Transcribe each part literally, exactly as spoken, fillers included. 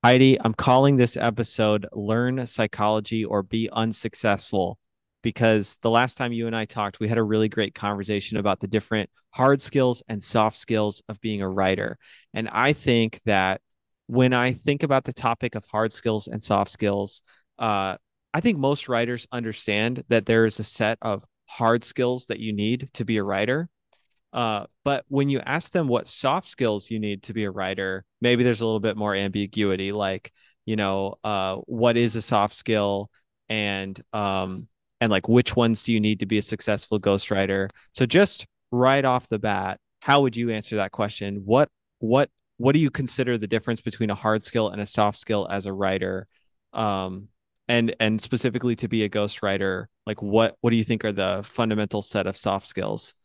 Heidi, I'm calling this episode Learn Psychology or Be Unsuccessful because the last time you and I talked, we had a really great conversation about the different hard skills and soft skills of being a writer. And I think that when I think about the topic of hard skills and soft skills, uh, I think most writers understand that there is a set of hard skills that you need to be a writer. Uh, but when you ask them what soft skills you need to be a writer, maybe there's a little bit more ambiguity, like, you know, uh, what is a soft skill and um and like which ones do you need to be a successful ghostwriter? So just right off the bat, how would you answer that question? What what what do you consider the difference between a hard skill and a soft skill as a writer? Um, and and specifically to be a ghostwriter, like what what do you think are the fundamental set of soft skills?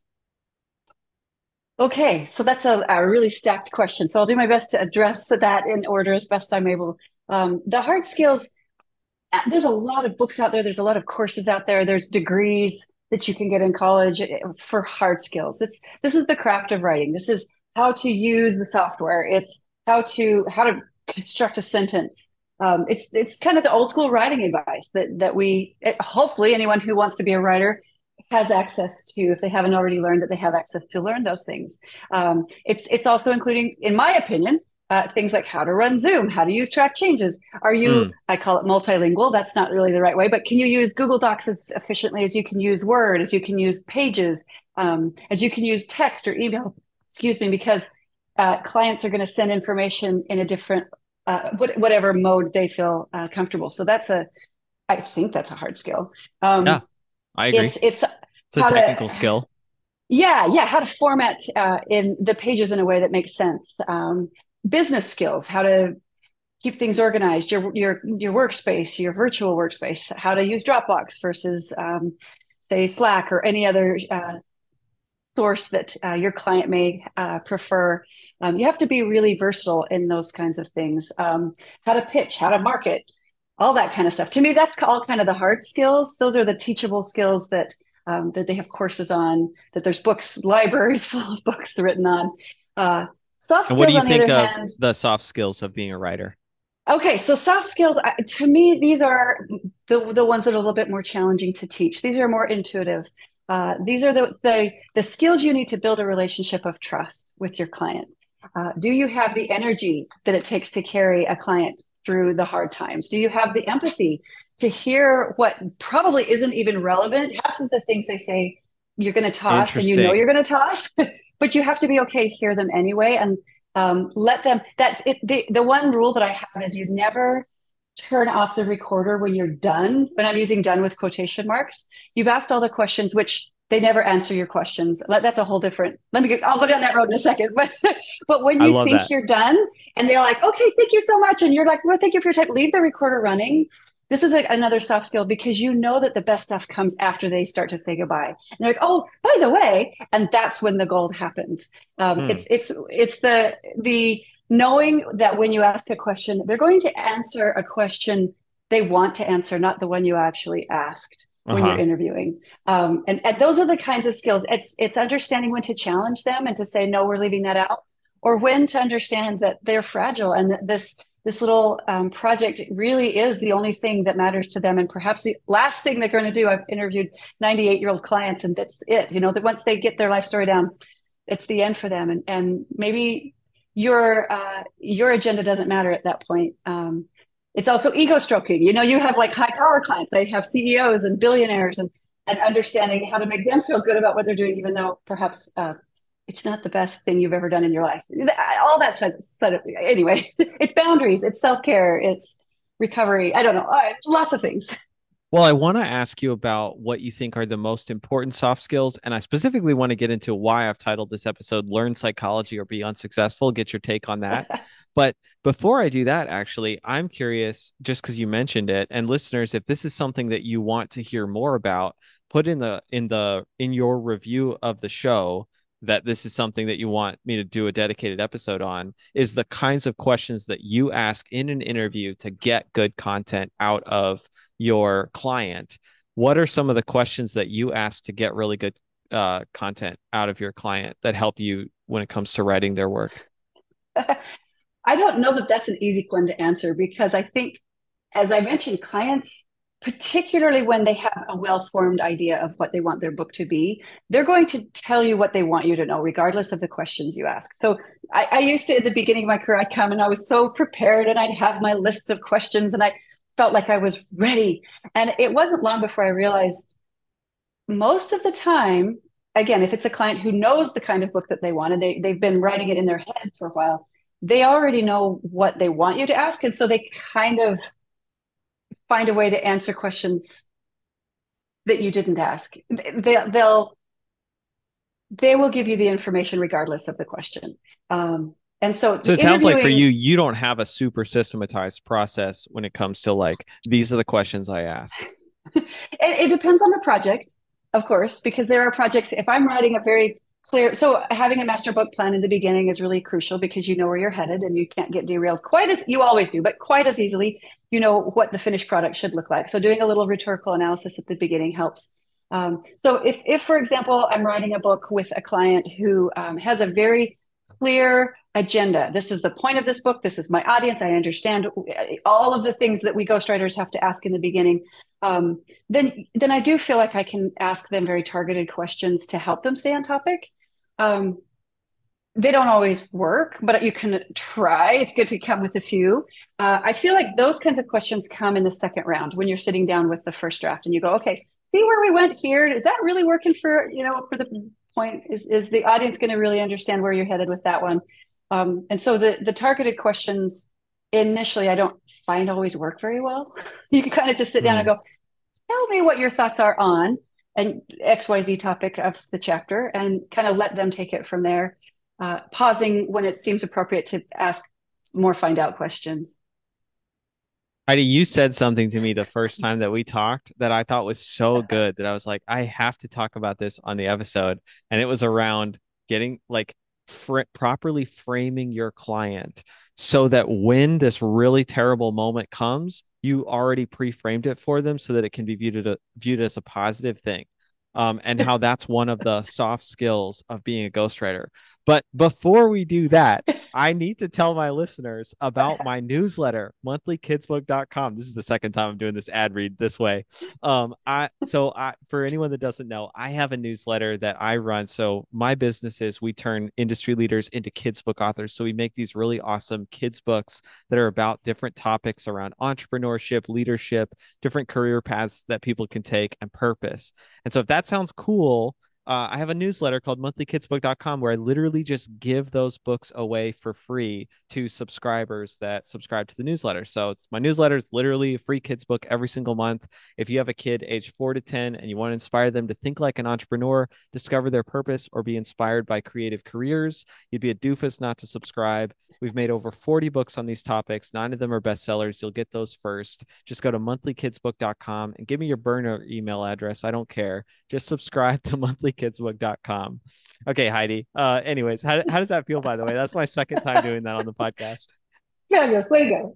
Okay, so that's a, a really stacked question. So I'll do my best to address that in order as best I'm able. Um, the hard skills, uh, there's a lot of books out there, there's a lot of courses out there, there's degrees that you can get in college eh, for hard skills. It's this is the craft of writing. This is how to use the software. It's how to how to construct a sentence. Um, it's it's kind of the old school writing advice that that we it, hopefully anyone who wants to be a writer has access to if they haven't already learned that they have access to learn those things. Um, it's it's also including, in my opinion, uh, things like how to run Zoom, how to use track changes. Are you, Mm, I call it multilingual. That's not really the right way, but can you use Google Docs as efficiently as you can use Word, as you can use Pages, um, as you can use text or email? Excuse me, because uh, clients are going to send information in a different, uh, whatever mode they feel uh, comfortable. So that's a, I think that's a hard skill. yeah, Um, I agree. it's it's It's a how technical to skill. yeah, yeah, how to format uh, in the pages in a way that makes sense. Um, business skills, how to keep things organized, your your your workspace, your virtual workspace, how to use Dropbox versus um, say Slack or any other uh, source that uh, your client may uh, prefer. Um, you have to be really versatile in those kinds of things. Um, how to pitch, how to market, all that kind of stuff. To me, that's all kind of the hard skills. Those are the teachable skills that um, that they have courses on. That there's books, libraries full of books written on. Uh, soft And what do skills, you on the think other of hand, the soft skills of being a writer? okay, so soft skills, to me, these are the the ones that are a little bit more challenging to teach. These are more intuitive. Uh, these are the, the the skills you need to build a relationship of trust with your client. Uh, do you have the energy that it takes to carry a client through the hard times? Do you have the empathy to hear what probably isn't even relevant? Half of the things they say you're going to toss, and you know Interesting. you're going to toss, but you have to be okay to hear them anyway. And um, let them, that's it. The, the one rule that I have is you never turn off the recorder when you're done. When I'm using done with quotation marks, you've asked all the questions, which they never answer your questions. That's a whole different, let me get, I'll go down that road in a second. But, but when I you love think that. you're done and they're like, okay, thank you so much. And you're like, well, thank you for your time. Leave the recorder running. This is a, another soft skill because you know that the best stuff comes after they start to say goodbye. And they're like, oh, by the way, and that's when the gold happens. Um, Hmm. it's it's it's the the knowing that when you ask a question, they're going to answer a question they want to answer, not the one you actually asked when you're Uh-huh. interviewing. Um, and, and those are the kinds of skills. It's it's understanding when to challenge them and to say no, we're leaving that out, or when to understand that they're fragile and that this this little um, project really is the only thing that matters to them, and perhaps the last thing they're going to do. I've interviewed ninety-eight year old clients, and that's it. You know that once they get their life story down, it's the end for them, and and maybe your uh, your agenda doesn't matter at that point. Um, it's also ego stroking. You know, you have like high power clients. They have C E Os and billionaires, and and understanding how to make them feel good about what they're doing, even though perhaps uh, it's not the best thing you've ever done in your life. All that side, side of, anyway, it's boundaries, it's self care, it's recovery. I don't know, uh, lots of things. Well, I want to ask you about what you think are the most important soft skills. And I specifically want to get into why I've titled this episode Learn Psychology or Be Unsuccessful, get your take on that. But before I do that, actually, I'm curious, just because you mentioned it, and listeners, if this is something that you want to hear more about, put in the in the in your review of the show that this is something that you want me to do a dedicated episode on, is the kinds of questions that you ask in an interview to get good content out of your client. What are some of the questions that you ask to get really good uh, content out of your client that help you when it comes to writing their work? I don't know that that's an easy one to answer because I think, as I mentioned, clients, particularly when they have a well-formed idea of what they want their book to be, they're going to tell you what they want you to know, regardless of the questions you ask. So I, I used to, at the beginning of my career, I'd come and I was so prepared and I'd have my lists of questions and I felt like I was ready. And it wasn't long before I realized most of the time, again, if it's a client who knows the kind of book that they want and they, they've been writing it in their head for a while, they already know what they want you to ask. And so they kind of find a way to answer questions that you didn't ask. They, they'll, they will give you the information regardless of the question. Um, and so So it sounds like for interviewing, you, you don't have a super systematized process when it comes to like, these are the questions I ask. it, it depends on the project, of course, because there are projects, if I'm writing a very clear, so having a master book plan in the beginning is really crucial because you know where you're headed and you can't get derailed quite as you always do, but quite as easily, you know what the finished product should look like. So doing a little rhetorical analysis at the beginning helps. Um, so if, if, for example, I'm writing a book with a client who um, has a very clear agenda. This is the point of this book. This is my audience. I understand all of the things that we ghostwriters have to ask in the beginning. Um, then, then I do feel like I can ask them very targeted questions to help them stay on topic. Um, they don't always work, but you can try. It's good to come with a few. Uh, I feel like those kinds of questions come in the second round when you're sitting down with the first draft and you go, okay, see where we went here. Is that really working for, you know, for the point? Is, is the audience going to really understand where you're headed with that one? Um, and so the, the targeted questions initially, I don't find always work very well. You can kind of just sit down and Mm. go, tell me what your thoughts are on and X Y Z topic of the chapter and kind of let them take it from there, uh, pausing when it seems appropriate to ask more find out questions. Heidi, you said something to me the first time that we talked that I thought was so good that I was like, I have to talk about this on the episode. And it was around getting like fr properly framing your client so that when this really terrible moment comes, you already pre-framed it for them so that it can be viewed, a, viewed as a positive thing. Um, and how that's one of the soft skills of being a ghostwriter. But before we do that, I need to tell my listeners about my newsletter, monthly kids book dot com. This is the second time I'm doing this ad read this way. Um, I so I for anyone that doesn't know, I have a newsletter that I run. So my business is we turn industry leaders into kids book authors. So we make these really awesome kids books that are about different topics around entrepreneurship, leadership, different career paths that people can take, and purpose. And so if that sounds cool, uh, I have a newsletter called monthly kids book dot com where I literally just give those books away for free to subscribers that subscribe to the newsletter. So it's my newsletter. It's literally a free kids book every single month. If you have a kid age four to ten and you want to inspire them to think like an entrepreneur, discover their purpose, or be inspired by creative careers, you'd be a doofus not to subscribe. We've made over forty books on these topics. Nine of them are bestsellers. You'll get those first. Just go to monthly kids book dot com and give me your burner email address. I don't care. Just subscribe to monthly kids book dot com. Okay, Heidi. Uh, anyways, how, how does that feel, by the way? That's my second time doing that on the podcast. Fabulous. Way to go.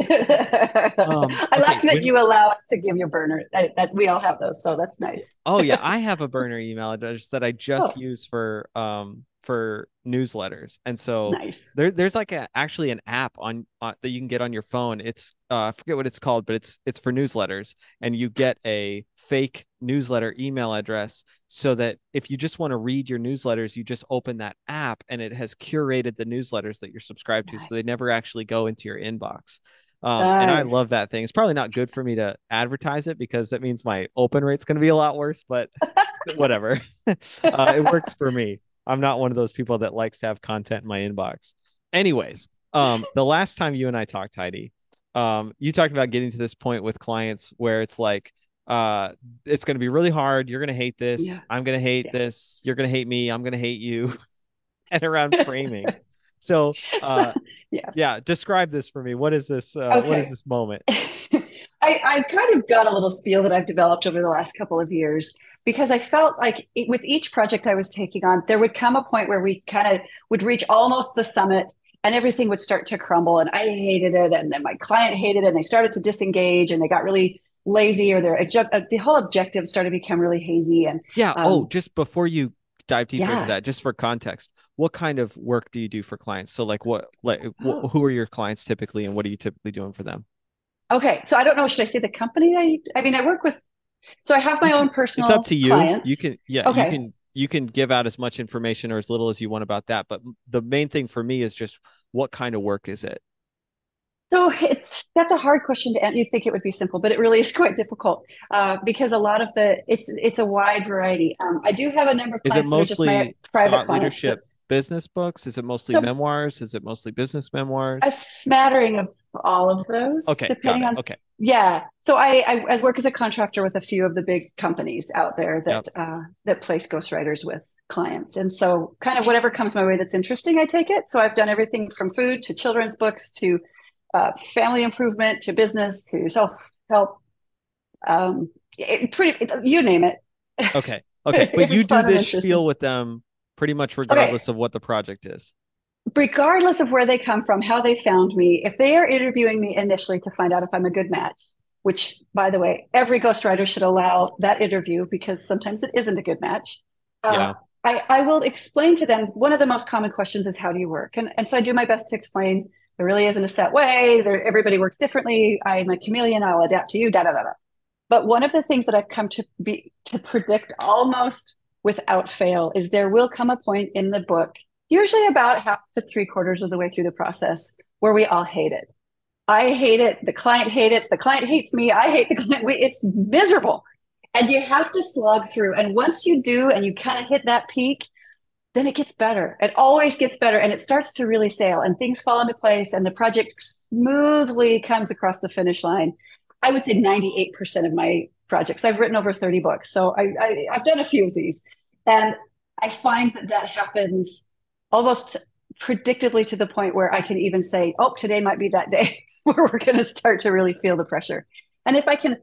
Um, I okay. like that When, you allow us to give you a burner. I, that we all have those, so that's nice. oh yeah, I have a burner email address that I just Oh, use for um for newsletters. And so nice. there there's like a actually an app on uh, that you can get on your phone. It's uh I forget what it's called, but it's it's for newsletters, and you get a fake newsletter email address so that if you just want to read your newsletters, you just open that app and it has curated the newsletters that you're subscribed to, so Nice. they never actually go into your inbox. Um, and I Nice. love that thing. It's probably not good for me to advertise it because that means my open rate's going to be a lot worse, but whatever. uh, it works for me. I'm not one of those people that likes to have content in my inbox. Anyways, um, the last time you and I talked, Heidi, um, you talked about getting to this point with clients where it's like, uh, it's going to be really hard. You're going to hate this. Yeah. I'm going to hate Yeah. this. You're going to hate me. I'm going to hate you. And around framing. So, So, uh, yes. yeah, describe this for me. What is this? Uh, what is Okay. this moment? I, I kind of got a little spiel that I've developed over the last couple of years because I felt like it, with each project I was taking on, there would come a point where we kind of would reach almost the summit and everything would start to crumble. And I hated it. And then my client hated it. And they started to disengage and they got really lazy or their the whole objective started to become really hazy. And Yeah. Oh, um, just before you dive deeper into Yeah. that just for context. What kind of work do you do for clients? So like what like wh- Oh. who are your clients typically and what are you typically doing for them? Okay. So I don't know. Should I say the company? I I mean, I work with. So I have You my can, own it's up personal to you. You clients. can, yeah, you Okay. can, you can give out as much information or as little as you want about that. But the main thing for me is just what kind of work is it? So it's that's a hard question to answer. You'd think it would be simple, but it really is quite difficult uh, because a lot of the it's it's a wide variety. Um, I do have a number of Is it clients that are just my mostly private thought clients. That, leadership business books? Is it mostly so memoirs? Is it mostly business a memoirs? smattering of all of those, Okay, got depending it. on. Okay. Yeah. So I, I, I work as a contractor with a few of the big companies out there Yep. that uh, that place ghostwriters with clients, and so kind of whatever comes my way that's interesting, I take it. So I've done everything from food to children's books to uh, family improvement to business to self help. Um, it, pretty, it, you name it. Okay. Okay. But If you it's do fun and this interesting. spiel with them pretty much Okay, regardless of what the project is. regardless of where they come from, how they found me, if they are interviewing me initially to find out if I'm a good match, which, by the way, every ghostwriter should allow that interview because sometimes it isn't a good match. Uh, Yeah. I, I will explain to them one of the most common questions is how do you work? And, and so I do my best to explain there really isn't a set way. There, everybody works differently. I'm a chameleon. I'll adapt to you, da da da da. But one of the things that I've come to be to predict almost without fail is there will come a point in the book, usually about half to three quarters of the way through the process, where we all hate it. I hate it. The client hates it. The client hates me. I hate the client. We, it's miserable. And you have to slog through. And once you do, and you kind of hit that peak, then it gets better. It always gets better. And it starts to really sail and things fall into place and the project smoothly comes across the finish line. I would say ninety-eight percent of my projects, I've written over thirty books. So I, I, I've done a few of these. And I find that that happens almost predictably to the point where I can even say, oh, today might be that day where we're going to start to really feel the pressure. And if I can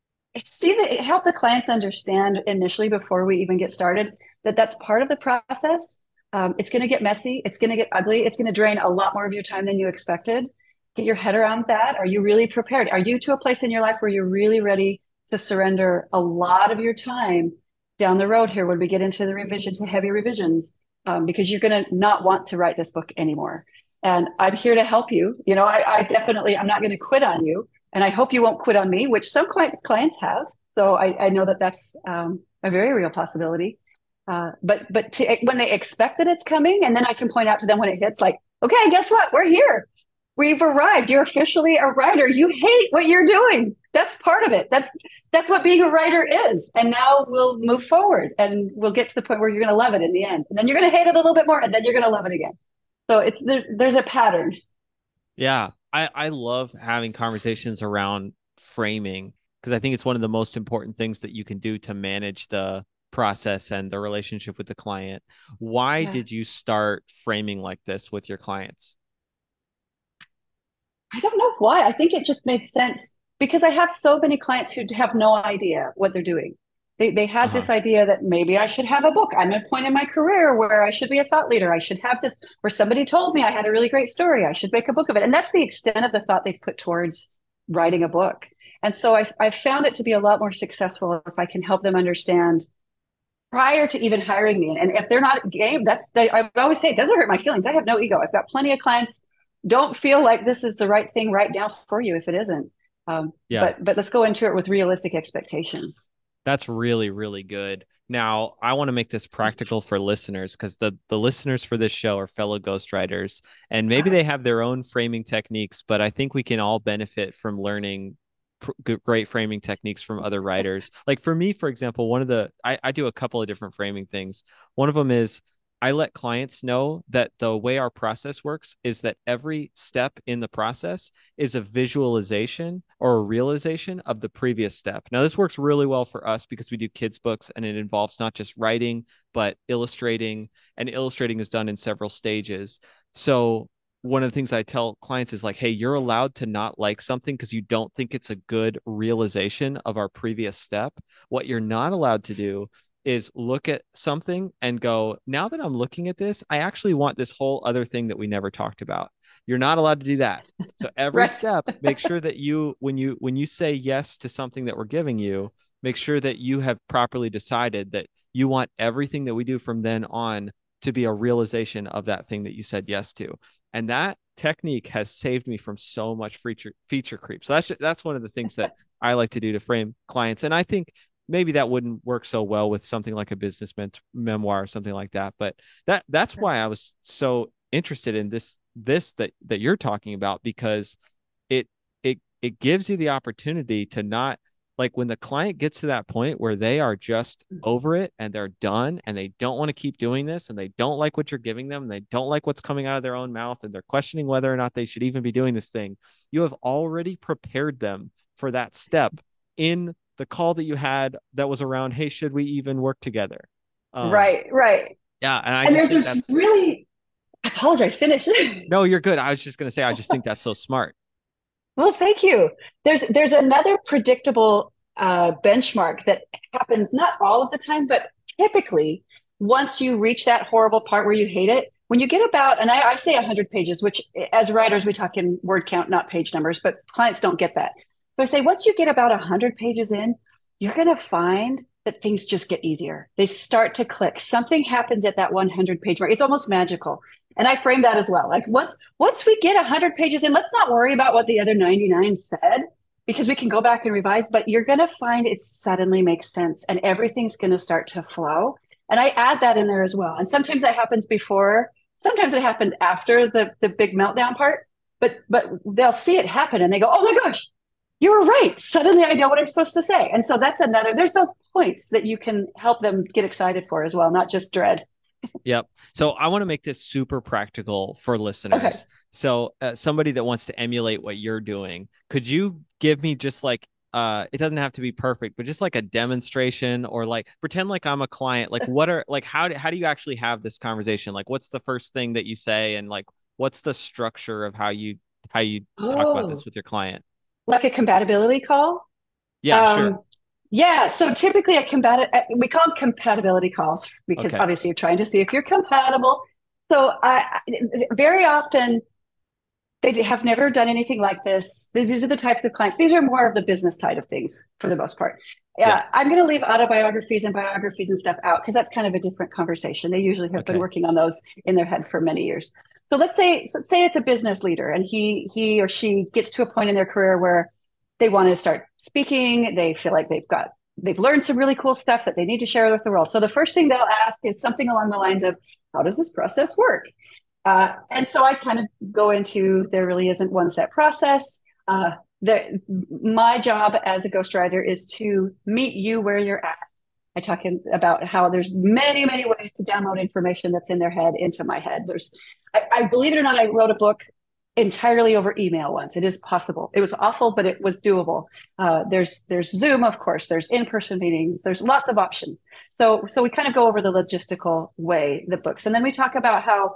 see that help the clients understand initially before we even get started that that's part of the process. Um, it's going to get messy. It's going to get ugly. It's going to drain a lot more of your time than you expected. Get your head around that. Are you really prepared? Are you to a place in your life where you're really ready to surrender a lot of your time down the road here when we get into the revisions, the heavy revisions, um, because you're going to not want to write this book anymore. And I'm here to help you. You know, I, I definitely, I'm not going to quit on you. And I hope you won't quit on me, which some clients have. So I, I know that that's um, a very real possibility. Uh, but but to, when they expect that it's coming, and then I can point out to them when it hits, like, okay, guess what? We're here. We've arrived. You're officially a writer. You hate what you're doing. That's part of it. That's that's what being a writer is. And now we'll move forward, and we'll get to the point where you're going to love it in the end, and then you're going to hate it a little bit more, and then you're going to love it again. So it's there, there's a pattern. Yeah. I, I love having conversations around framing because I think it's one of the most important things that you can do to manage the process and the relationship with the client. Why Yeah. did you start framing like this with your clients? I don't know why. I think it just makes sense because I have so many clients who have no idea what they're doing. They, they had Uh-huh. this idea that maybe I should have a book. I'm at a point in my career where I should be a thought leader. I should have this, where somebody told me I had a really great story. I should make a book of it. And that's the extent of the thought they've put towards writing a book. And so I've, I've found it to be a lot more successful if I can help them understand prior to even hiring me. And if they're not game, that's they, I always say it doesn't hurt my feelings. I have no ego. I've got plenty of clients. Don't feel like this is the right thing right now for you if it isn't. Um, Yeah. but but let's go into it with realistic expectations. That's really, really good. Now, I want to make this practical for listeners because the the listeners for this show are fellow ghostwriters, and maybe they have their own framing techniques, but I think we can all benefit from learning pr- great framing techniques from other writers. Like for me, for example, one of the I, I do a couple of different framing things. One of them is I let clients know that the way our process works is that every step in the process is a visualization or a realization of the previous step. Now, this works really well for us because we do kids' books and it involves not just writing, but illustrating, and illustrating is done in several stages. So, one of the things I tell clients is like, hey, you're allowed to not like something because you don't think it's a good realization of our previous step. What you're not allowed to do is look at something and go, now that I'm looking at this, I actually want this whole other thing that we never talked about. You're not allowed to do that. So every Right. step, make sure that you, when you, when you say yes to something that we're giving you, make sure that you have properly decided that you want everything that we do from then on to be a realization of that thing that you said yes to. And that technique has saved me from so much feature feature creep. So that's that's one of the things that I like to do to frame clients. And I think maybe that wouldn't work so well with something like a business memoir or something like that. But that that's why I was so interested in this this that that you're talking about, because it it it gives you the opportunity to not, like, when the client gets to that point where they are just over it and they're done and they don't want to keep doing this and they don't like what you're giving them and they don't like what's coming out of their own mouth and they're questioning whether or not they should even be doing this thing, you have already prepared them for that step in the call that you had that was around, hey, should we even work together? Um, Right, right. yeah, and I And just there's think this that's really, I apologize, finish. no, you're good. I was just gonna say I just think that's so smart. Well, thank you. There's there's another predictable uh, benchmark that happens not all of the time, but typically once you reach that horrible part where you hate it, when you get about, and I, I say one hundred pages, which as writers we talk in word count, not page numbers, but clients don't get that. So I say once you get about one hundred pages in, you're going to find that things just get easier. They start to click. Something happens at that one hundred page mark. It's almost magical. And I frame that as well. Like once once we get one hundred pages in, let's not worry about what the other ninety-nine said, because we can go back and revise, but you're going to find it suddenly makes sense and everything's going to start to flow. And I add that in there as well. And sometimes that happens before, sometimes it happens after the the big meltdown part, but but they'll see it happen and they go, "Oh my gosh, you were right. Suddenly I know what I'm supposed to say." And so that's another, there's those points that you can help them get excited for as well, not just dread. Yep. So I want to make this super practical for listeners. Okay. So uh, somebody that wants to emulate what you're doing, could you give me just like, uh, it doesn't have to be perfect, but just like a demonstration, or like pretend like I'm a client. Like what are, like, how do, how do you actually have this conversation? Like what's the first thing that you say? And like, what's the structure of how you, how you talk about this Oh, with your client? like a compatibility call? Yeah, sure. Um, yeah, so typically a combat we call them compatibility calls because Okay. obviously you're trying to see if you're compatible. So I very often they have never done anything like this. These are the types of clients. These are more of the business side of things for the most part. Yeah. Yeah, I'm going to leave autobiographies and biographies and stuff out because that's kind of a different conversation. They usually have been Okay. working on those in their head for many years. So let's say let's say it's a business leader and he he or she gets to a point in their career where they want to start speaking. They feel like they've got they've learned some really cool stuff that they need to share with the world. So the first thing they'll ask is something along the lines of, "How does this process work?" Uh, and so I kind of go into there really isn't one set process. Uh, the, my job as a ghostwriter is to meet you where you're at. I talk in, about how there's many, many ways to download information that's in their head into my head. There's, I, I believe it or not, I wrote a book entirely over email once. It is possible. It was awful, but it was doable. Uh, there's there's Zoom, of course. There's in-person meetings. There's lots of options. So so we kind of go over the logistical way the books, and then we talk about how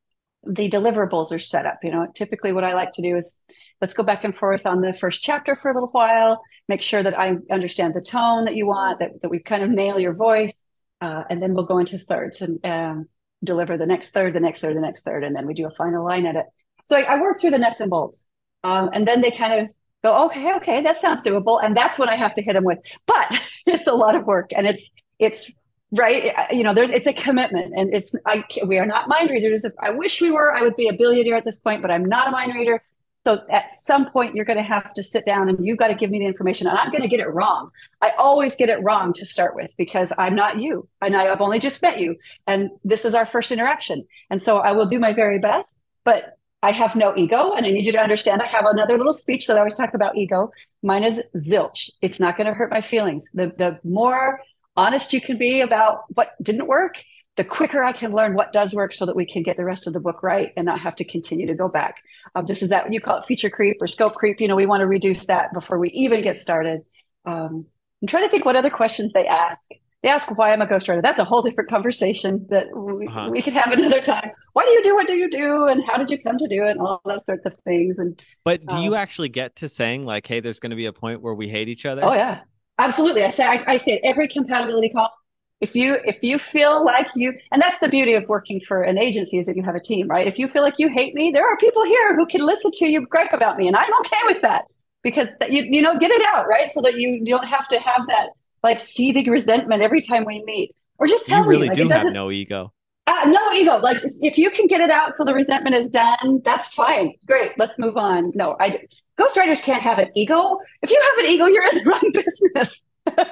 the deliverables are set up. You know, typically what I like to do is let's go back and forth on the first chapter for a little while, make sure that I understand the tone that you want, that, that we kind of nail your voice. Uh, and then we'll go into thirds and um, deliver the next third, the next third, the next third. And then we do a final line edit. So I, I work through the nuts and bolts. Um, and then they kind of go, okay, okay, that sounds doable. And that's when I have to hit them with, but it's a lot of work and it's, it's right. You know, there's, it's a commitment and it's, I, we are not mind readers. If I wish we were, I would be a billionaire at this point, but I'm not a mind reader. So at some point you're going to have to sit down and you got to give me the information and I'm going to get it wrong. I always get it wrong to start with because I'm not you and I've only just met you and this is our first interaction. And so I will do my very best, but I have no ego and I need you to understand I have another little speech that I always talk about ego. Mine is zilch. It's not going to hurt my feelings. The, the more honest you can be about what didn't work, the quicker I can learn what does work so that we can get the rest of the book right and not have to continue to go back. Um, this is that you call it feature creep or scope creep. You know, we want to reduce that before we even get started. Um, I'm trying to think what other questions they ask. They ask why I'm a ghostwriter. That's a whole different conversation that we, uh-huh. we could have another time. Why do you do what do you do? And how did you come to do it? And all those sorts of things. And But do um, you actually get to saying like, hey, there's going to be a point where we hate each other? Oh, yeah, absolutely. I say, I, I say it every compatibility call. If you if you feel like you, and that's the beauty of working for an agency is that you have a team, right? If you feel like you hate me, there are people here who can listen to you gripe about me, and I'm okay with that because that you you know get it out, right? So that you, you don't have to have that like seething resentment every time we meet. Or just You tell me, really like, it do have doesn't, no ego. uh, no ego. Like, if you can get it out so the resentment is done, that's fine. Great. Let's move on. No, I, ghostwriters can't have an ego. If you have an ego, you're in the wrong business.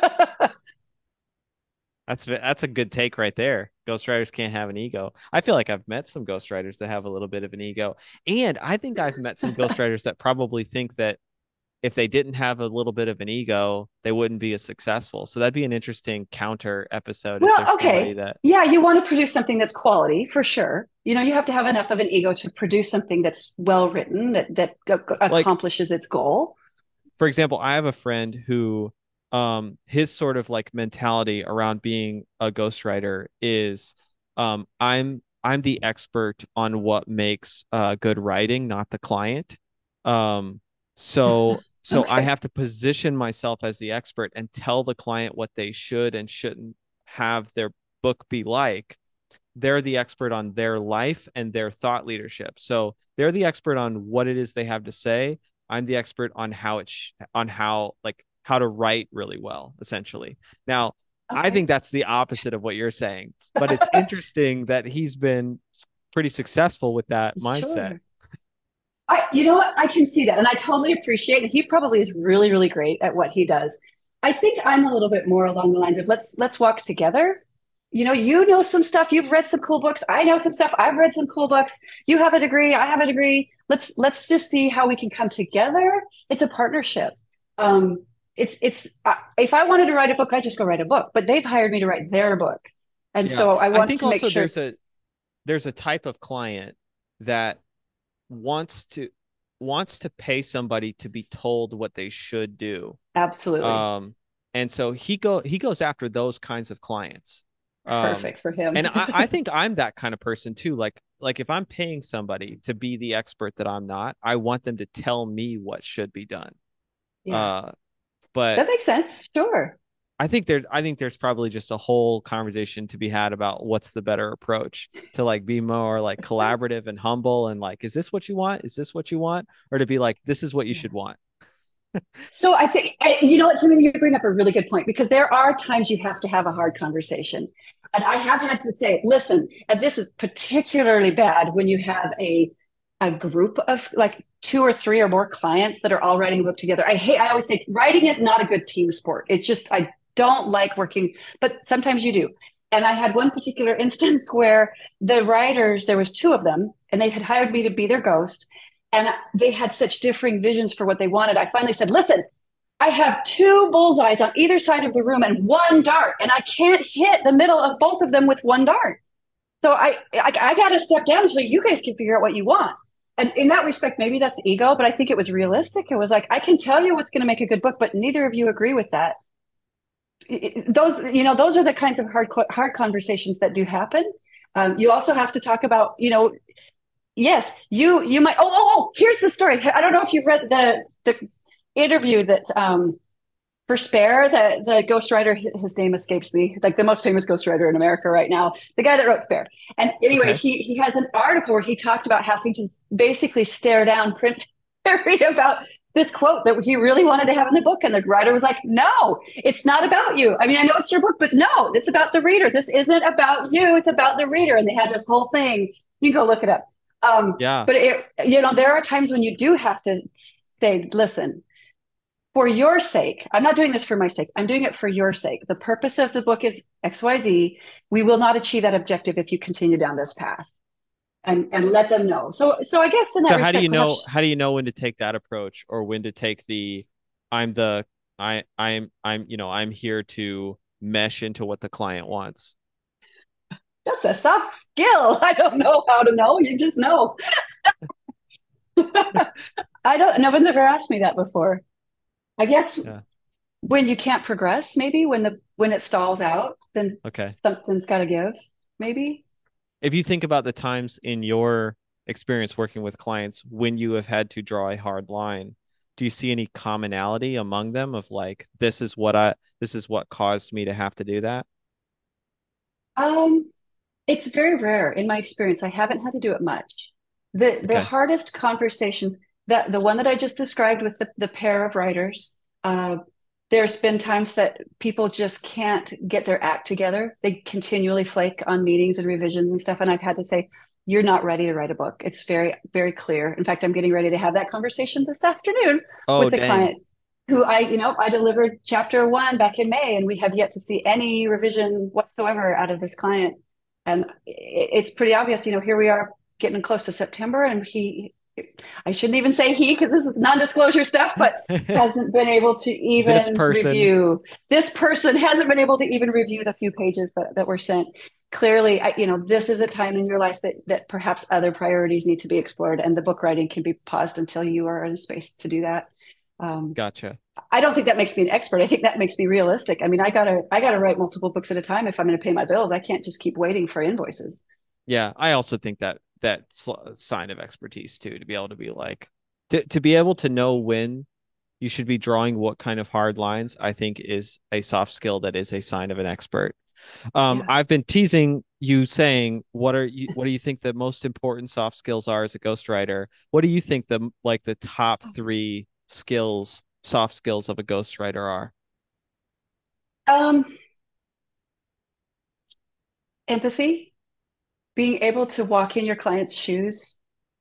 That's that's a good take right there. Ghostwriters can't have an ego. I feel like I've met some ghostwriters that have a little bit of an ego. And I think I've met some ghostwriters that probably think that if they didn't have a little bit of an ego, they wouldn't be as successful. So that'd be an interesting counter episode if Well, there's somebody okay. that Yeah, you want to produce something that's quality for sure. You know, you have to have enough of an ego to produce something that's well written, that that like, accomplishes its goal. for example, I have a friend who um his sort of like mentality around being a ghostwriter is um I'm I'm the expert on what makes uh good writing, not the client. Um so so I Okay. have to position myself as the expert and tell the client what they should and shouldn't have their book be like. They're the expert on their life and their thought leadership. So they're the expert on what it is they have to say. I'm the expert on how it sh- on how like how to write really well, essentially. Now, I Okay. think that's the opposite of what you're saying, but it's interesting that he's been pretty successful with that mindset. Sure. I, you know what? I can see that. And I totally appreciate it. He probably is really, really great at what he does. I think I'm a little bit more along the lines of let's let's walk together. You know, you know some stuff. You've read some cool books. I know some stuff. I've read some cool books. You have a degree. I have a degree. Let's let's just see how we can come together. It's a partnership. Um, it's it's uh, if I wanted to write a book, I just go write a book. But they've hired me to write their book, and Yeah. so I I want think to make also sure there's it's a there's a type of client that wants to wants to pay somebody to be told what they should do. absolutely Um, and so he go he goes after those kinds of clients. Um, perfect for him. and I, I think I'm that kind of person too. Like like if I'm paying somebody to be the expert that I'm not, I want them to tell me what should be done. Yeah. Uh, but That makes sense. Sure. I think there's I think there's probably just a whole conversation to be had about what's the better approach to like be more like collaborative and humble and like, is this what you want? Is this what you want? Or to be like, this is what you Yeah. should want. So I think, you know what, Timothy, you bring up a really good point because there are times you have to have a hard conversation. And I have had to say, listen, and this is particularly bad when you have a, a group of like two or three or more clients that are all writing a book together. I hate, I always say writing is not a good team sport. It's just, I don't like working, but sometimes you do. And I had one particular instance where the writers, there was two of them, and they had hired me to be their ghost. And they had such differing visions for what they wanted. I finally said, listen, I have two bullseyes on either side of the room and one dart, and I can't hit the middle of both of them with one dart. So I, I, I got to step down so you guys can figure out what you want. And in that respect, maybe that's ego, but I think it was realistic. It was like, I can tell you what's going to make a good book, but neither of you agree with that. Those, you know, those are the kinds of hard, hard conversations that do happen. Um, you also have to talk about, you know, yes, you you might. Oh, oh, oh! Here's the story. I don't know if you've read the the interview that um, for Spare, the the ghostwriter. His name escapes me. Like the most famous ghostwriter in America right now, the guy that wrote Spare. And anyway, Okay. he he has an article where he talked about having to basically stare down Prince Harry about this quote that he really wanted to have in the book, and the writer was like, "No, it's not about you. I mean, I know it's your book, but no, it's about the reader. This isn't about you. It's about the reader." And they had this whole thing. You can go look it up. Um, Yeah. but it, you know, there are times when you do have to say, listen, for your sake, I'm not doing this for my sake. I'm doing it for your sake. The purpose of the book is X Y Z. We will not achieve that objective if you continue down this path, and and let them know. So so I guess in that So how do you respect, know perhaps how do you know when to take that approach or when to take the I'm the I I'm I'm you know I'm here to mesh into what the client wants. that's a soft skill. I don't know how to know. You just know. I don't. No one's ever asked me that before. I guess Yeah. when you can't progress, maybe when the when it stalls out, then Okay. something's got to give. Maybe. If you think about the times in your experience working with clients when you have had to draw a hard line, do you see any commonality among them of like this is what I this is what caused me to have to do that? Um, it's very rare in my experience. I haven't had to do it much. The the Okay. hardest conversations, that the one that I just described with the, the pair of writers, uh, there's been times that people just can't get their act together. They continually flake on meetings and revisions and stuff. And I've had to say, you're not ready to write a book. It's very, very clear. In fact, I'm getting ready to have that conversation this afternoon Oh, with a dang. client who I, you know, I delivered chapter one back in May, and we have yet to see any revision whatsoever out of this client. And it's pretty obvious, you know, here we are getting close to September, and he, I shouldn't even say he because this is non-disclosure stuff, but hasn't been able to This even person. review. This person hasn't been able to even review the few pages that, that were sent. Clearly, I, you know, this is a time in your life that that perhaps other priorities need to be explored, and the book writing can be paused until you are in a space to do that. Um, Gotcha. I don't think that makes me an expert. I think that makes me realistic. I mean, I gotta I gotta write multiple books at a time if I'm going to pay my bills. I can't just keep waiting for invoices. Yeah, I also think that that's a sign of expertise too, to be able to be like to, to be able to know when you should be drawing what kind of hard lines, I think is a soft skill that is a sign of an expert. Um, Yeah. I've been teasing you saying what are you what do you think the most important soft skills are as a ghostwriter? What do you think the like the top three skills, soft skills of a ghostwriter are? Um, empathy, being able to walk in your client's shoes.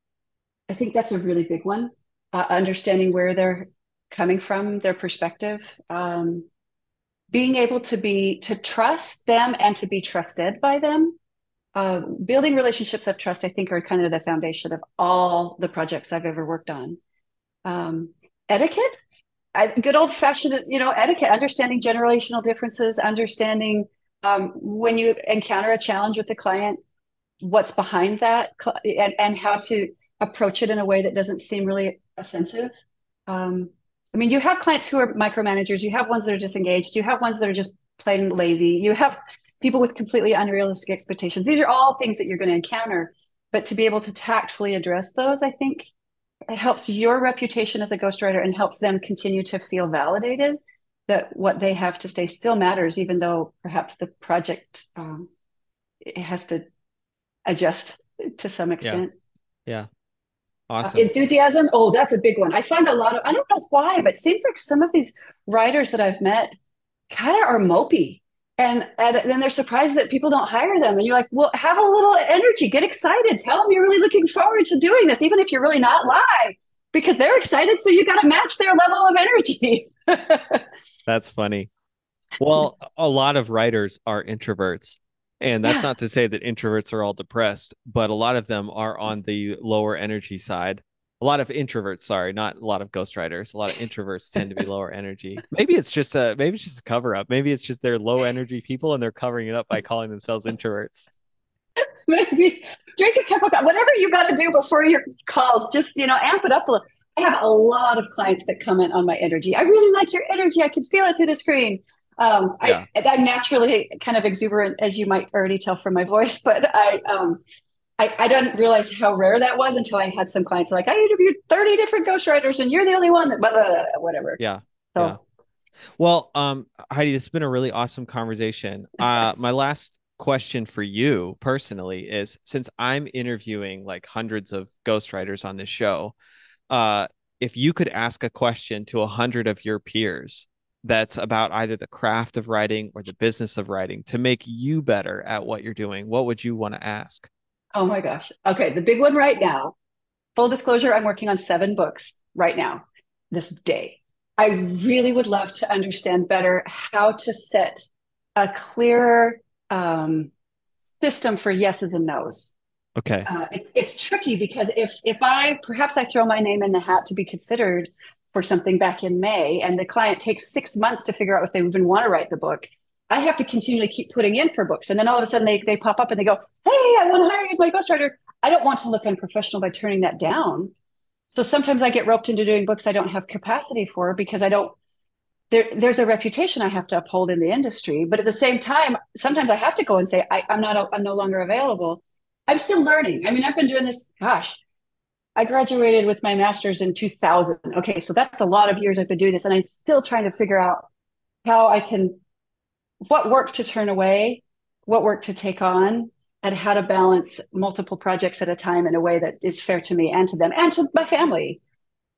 I think that's a really big one. Uh, understanding where they're coming from, their perspective, um, being able to be to trust them and to be trusted by them. Uh, building relationships of trust, I think, are kind of the foundation of all the projects I've ever worked on. Um, etiquette, I, good old fashioned, you know, etiquette, understanding generational differences, understanding um, when you encounter a challenge with the client, what's behind that, and, and how to approach it in a way that doesn't seem really offensive. Um, I mean, you have clients who are micromanagers, you have ones that are disengaged, you have ones that are just plain lazy, you have people with completely unrealistic expectations. These are all things that you're going to encounter. But to be able to tactfully address those, I think it helps your reputation as a ghostwriter and helps them continue to feel validated that what they have to say still matters, even though perhaps the project um, it has to adjust to some Yeah. extent. Yeah. Uh, Awesome. enthusiasm, oh, that's a big one. I find a lot of, I don't know why, but it seems like some of these writers that I've met kind of are mopey. And, and then they're surprised that people don't hire them. And you're like, well, have a little energy, get excited, tell them you're really looking forward to doing this, even if you're really not, lie, because they're excited. So you got to match their level of energy. That's funny. Well, a lot of writers are introverts. And that's Yeah. not to say that introverts are all depressed, but a lot of them are on the lower energy side. A lot of introverts, sorry, not a lot of ghostwriters. A lot of introverts tend to be lower energy. Maybe it's just a maybe it's just a cover up. Maybe it's just they're low energy people and they're covering it up by calling themselves introverts. Maybe drink a cup of coffee, whatever you got to do before your calls, just, you know, amp it up a little. I have a lot of clients that comment on my energy. I really like your energy. I can feel it through the screen. Um, I, Yeah. I'm naturally kind of exuberant, as you might already tell from my voice, but I, um, I, I didn't realize how rare that was until I had some clients like, I interviewed thirty different ghostwriters and you're the only one that, blah, blah, blah, whatever. Yeah. Yeah. So, Well, um, Heidi, this has been a really awesome conversation. Uh, my last question for you personally is since I'm interviewing like hundreds of ghostwriters on this show, uh, if you could ask a question to a hundred of your peers that's about either the craft of writing or the business of writing to make you better at what you're doing, what would you want to ask? oh my gosh. Okay. The big one right now, full disclosure, I'm working on seven books right now, this day. I really would love to understand better how to set a clearer um, system for yeses and nos. Okay. Uh, it's it's tricky because if if I perhaps I throw my name in the hat to be considered for something back in May, and the client takes six months to figure out if they even want to write the book, I have to continually keep putting in for books, and then all of a sudden they they pop up and they go, "Hey, I want to hire you as my ghostwriter." I don't want to look unprofessional by turning that down. So sometimes I get roped into doing books I don't have capacity for because I don't. There, there's a reputation I have to uphold in the industry, but at the same time, sometimes I have to go and say I, I'm not. I'm no longer available. I'm still learning. I mean, I've been doing this. Gosh, I graduated with my master's in two thousand. Okay, so that's a lot of years I've been doing this, and I'm still trying to figure out how I can, what work to turn away, what work to take on, and how to balance multiple projects at a time in a way that is fair to me and to them and to my family.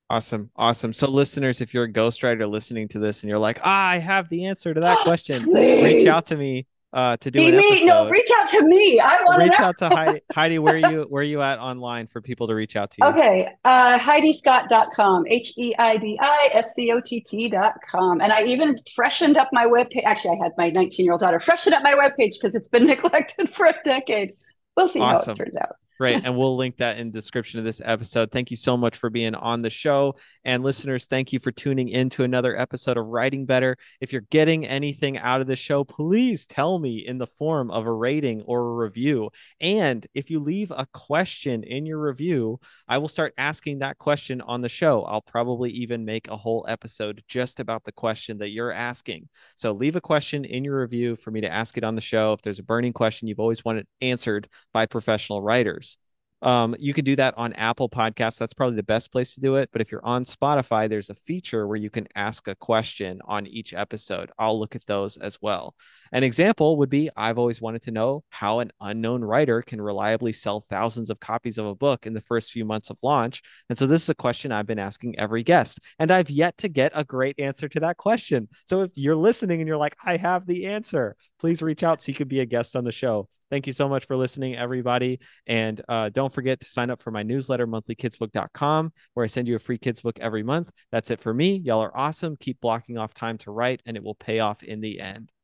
Awesome. Awesome. So, listeners, if you're a ghostwriter listening to this and you're like, ah, I have the answer to that question, reach Please. out to me uh, to do Be an me. No, episode. reach out to me. I want to Reach know. out to Heidi. Heidi, where are you where are you at online for people to reach out to you? Okay, uh, Heidi Scott dot com, H E I D I S C O T T dot com. And I even freshened up my webpage. Actually, I had my nineteen year old daughter freshen up my webpage because it's been neglected for a decade. We'll see how it Awesome. turns out. Great. And we'll link that in the description of this episode. Thank you so much for being on the show. And listeners, thank you for tuning in to another episode of Writing Better. If you're getting anything out of the show, please tell me in the form of a rating or a review. And if you leave a question in your review, I will start asking that question on the show. I'll probably even make a whole episode just about the question that you're asking. So leave a question in your review for me to ask it on the show. If there's a burning question you've always wanted answered by professional writers. Um, you can do that on Apple Podcasts. That's probably the best place to do it. But if you're on Spotify, there's a feature where you can ask a question on each episode. I'll look at those as well. An example would be I've always wanted to know how an unknown writer can reliably sell thousands of copies of a book in the first few months of launch. And so this is a question I've been asking every guest, and I've yet to get a great answer to that question. So if you're listening and you're like, I have the answer, please reach out so you could be a guest on the show. Thank you so much for listening, everybody. And uh, don't forget to sign up for my newsletter, monthly kids book dot com, where I send you a free kids book every month. That's it for me. Y'all are awesome. Keep blocking off time to write, and it will pay off in the end.